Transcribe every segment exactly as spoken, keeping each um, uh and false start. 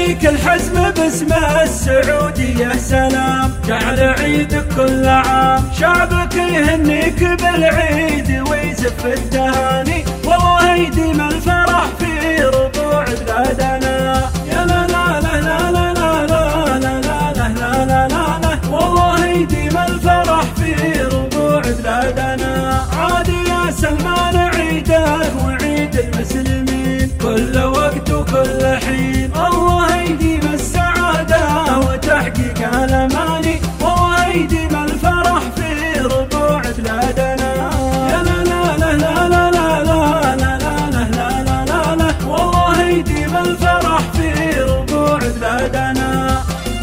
يهنيك الحزم باسم السعودية سلام، جعل عيدك كل عام. شعبك يهنيك بالعيد ويزف التهاني، والله يديم الفرح في ربوع بلادنا. يا لا لا لا لا لا لا لا لا لا لا لا لا، والله يديم الفرح في ربوع بلادنا. عاد يا سلمان عيدك وعيد المسلمين، كل وقت وكل حين. الله يديم السعادة وتحقيق الأماني، والله يديم الفرح في ربوع بلادنا. يا لا لا لا لا لا لا لا لا لا لا لا لا لا، والله يديم الفرح في ربوع بلادنا.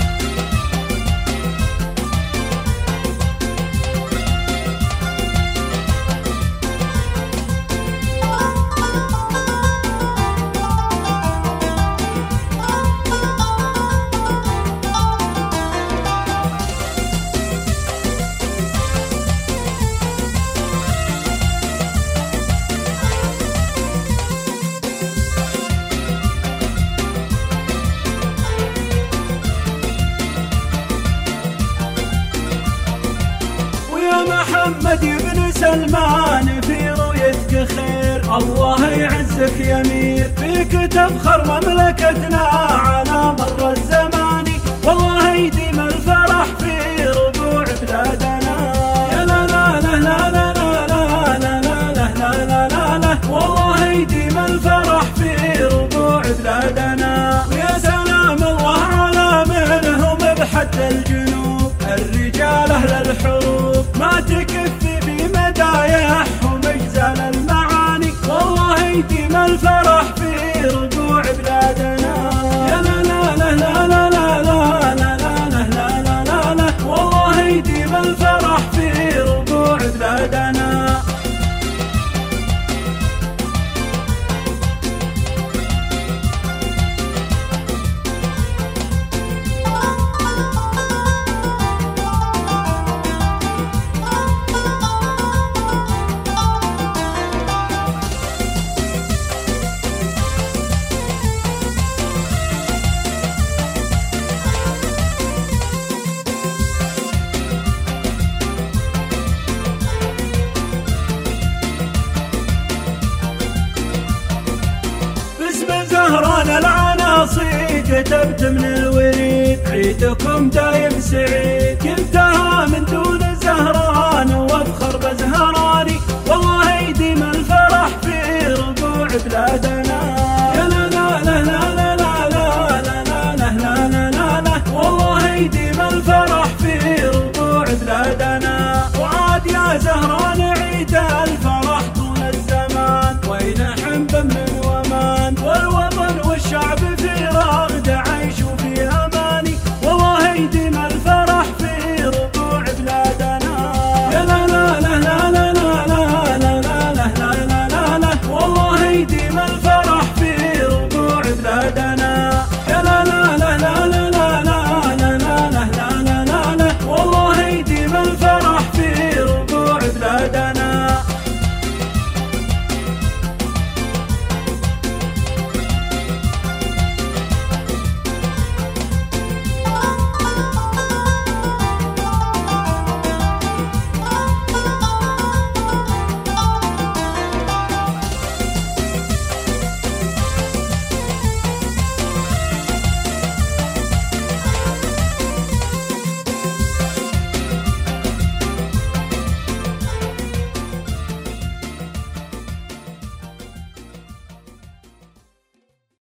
محمد بن سلمان في رؤيتك خير، الله يعزك يمير، فيك تفخر مملكتنا على مر الزمان، والله يديم الفرح في ربوع بلادنا. يا لا لا لا لا لا لا لا لا لا لا لا لا، والله يديم الفرح في ربوع بلادنا. ويا سلام الله على منهم بحد الجنوب، الرجال أهل الحروب ما تكفي بمدايحهم اجزال المعاني، والله يديم الفرح في ربوع بلادنا. يا لا لا لا لا لا لا لا لا لا لا لا لا، والله يديم الفرح في ربوع بلادنا. زهران العناصي كتبت من الوريد، عيدكم دايم سعيد. جبتها من دون زهران وافخر بزهراني، والله يديم الفرح في ربوع بلادنا.